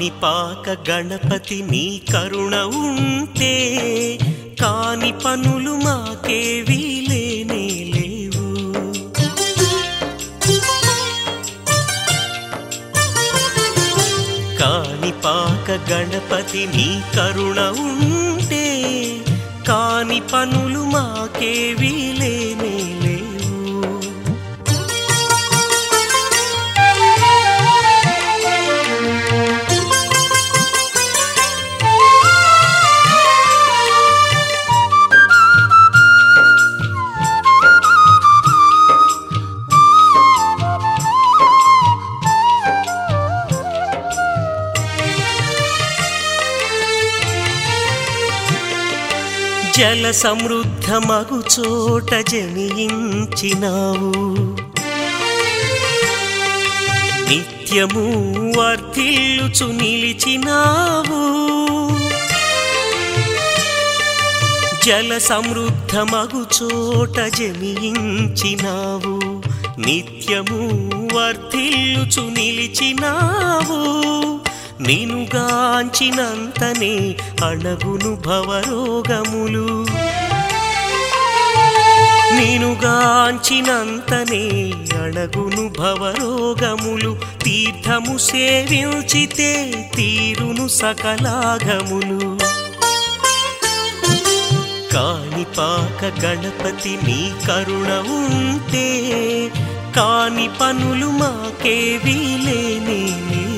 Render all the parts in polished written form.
కాణిపాక గణపతి నీ కరుణ ఉంటే కాని పనులు మాకేవీ లేనే లేవు. కాణిపాక గణపతి నీ కరుణ ఉంటే కాని పనులు మాకేవీ లేనే లేవు. జల సమృద్ధమగు చోట జనించినావు, నిత్యము వర్ధిల్లుచు నిలిచినావు. జల సమృద్ధమగు చోట జనించినావు, నిత్యము వర్ధిల్లుచు నిలిచినావు. నినుగాంచినంతనే అణగును భవరోగములు, నినుగాంచినంతనే అణగును భవరోగములు. తీర్థము సేవించితే తీరును సకలాగములు. కాణిపాక గణపతి నీ కరుణ ఉంటే కాని పనులు మాకేవీ లేనే లేవు.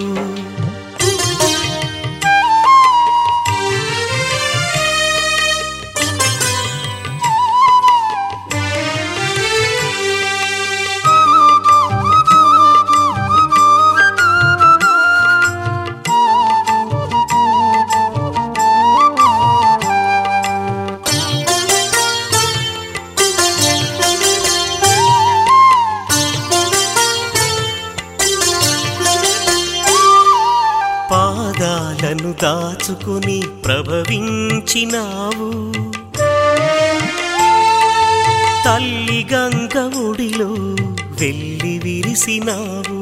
పాదాలను దాచుకుని ప్రభవించినావు, తల్లి గంగ ఒడిలో వెళ్ళి విరిసినావు.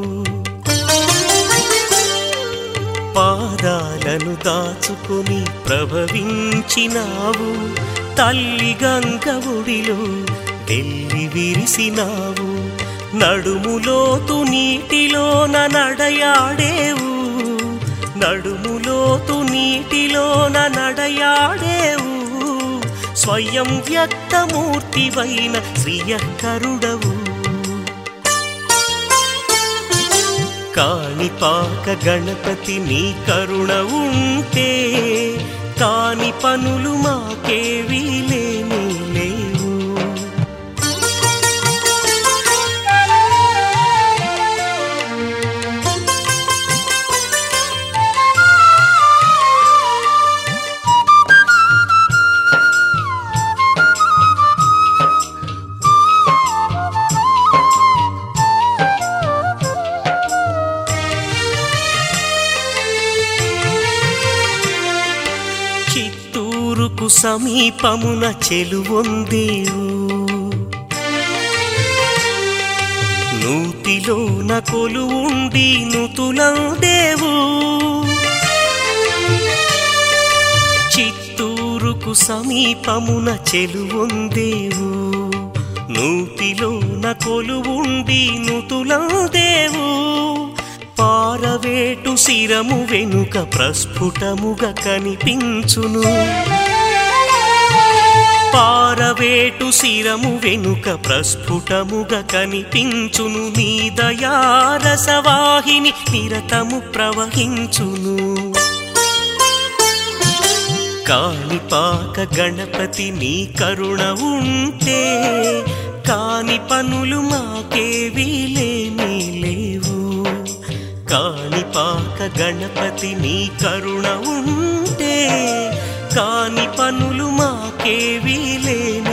పాదాలను దాచుకుని ప్రభవించినావు, తల్లి గంగ ఒడిలో వెళ్ళి విరిసినావు. నడుములోతు నీటిలోన నడయాడేవు, నడుములోతు నీటిలోన నడయాడేవు. స్వయం వ్యక్తమూర్తివైన శ్రీయకరుడవు. కాణిపాక గణపతి నీ కరుణ ఉంటే కాని పనులు మాకేవీ లేనే లేవు. చిత్తూరుకు సమీపమున చెలువొందేవు, నూతిలోన కొలువుండి నుతులందేవు. చిత్తూరుకు సమీపమున చెలువొందేవు, నూతిలోన కొలువుండి నుతులందేవు. పారవేటు శిరము వెనుక ప్రస్ఫుటముగా కనిపించును, పారవేటు శిరము వెనుక ప్రస్ఫుటముగా కనిపించును. నీ దయారసవాహిని నిరతము ప్రవహించును. కాణిపాక గణపతి నీ కరుణ ఉంటే కాని పనులు మాకేవీ లేనే లేవు. కాణిపాక గణపతి నీ కరుణ ఉంటే కాని పనులు మాకేవీ లేనే